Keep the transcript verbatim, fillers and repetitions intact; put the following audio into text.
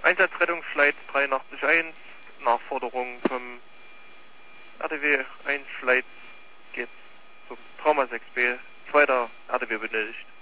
Einsatzrettungsflight dreiundachtzig eins, Nachforderung vom R D W eins Flight geht zum Trauma sechs B, zweiter R D W benötigt.